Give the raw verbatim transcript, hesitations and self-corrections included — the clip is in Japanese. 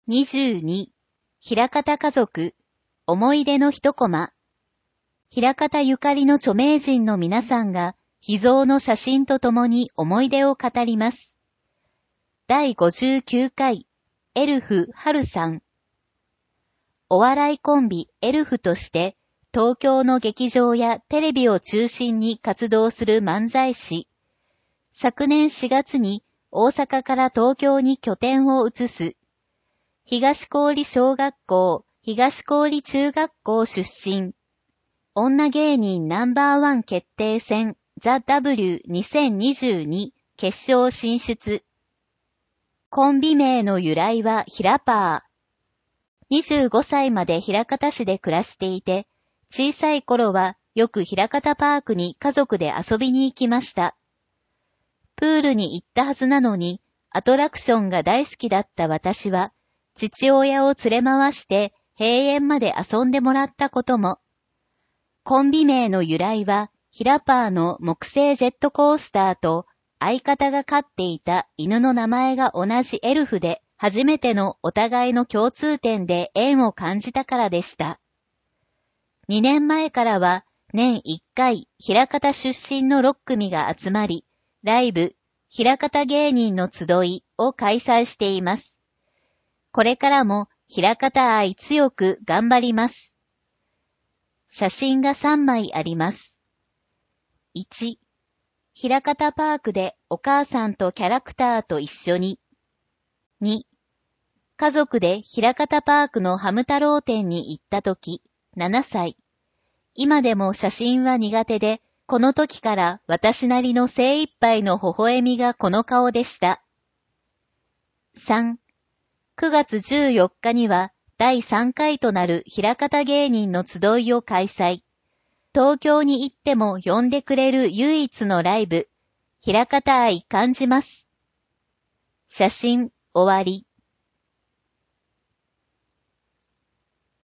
にじゅうに、枚方家族、思い出の一コマ。枚方ゆかりの著名人の皆さんが、秘蔵の写真とともに思い出を語ります。だいごじゅうきゅうかい、エルフ・ハルさん。お笑いコンビエルフとして、東京の劇場やテレビを中心に活動する漫才師。昨年しがつに大阪から東京に拠点を移す。東郡小学校、東郡中学校出身。女芸人ナンバーワン決定戦ザ・ ダブリューにせんにじゅうに決勝進出。コンビ名の由来はひらパー。にじゅうごさいまで枚方市で暮らしていて、小さい頃はよく枚方パークに家族で遊びに行きました。プールに行ったはずなのに、アトラクションが大好きだった私は、父親を連れ回して閉園まで遊んでもらったことも。コンビ名の由来は、ひらパーの木製ジェットコースターと相方が飼っていた犬の名前が同じエルフで、初めてのお互いの共通点で縁を感じたからでした。にねんまえからは年いっかい枚方出身のろっくみが集まり、ライブ、枚方芸人の集いを開催しています。これからも枚方愛強く頑張ります。写真がさんまいあります。いち、枚方パークでお母さんとキャラクターと一緒に。に、家族で枚方パークのハム太郎店に行ったとき、ななさい。今でも写真は苦手で、この時から私なりの精一杯の微笑みがこの顔でした。さん、くがつじゅうよっかにはだいさんかいとなる枚方芸人の集いを開催。東京に行っても呼んでくれる唯一のライブ、枚方愛感じます。写真終わり。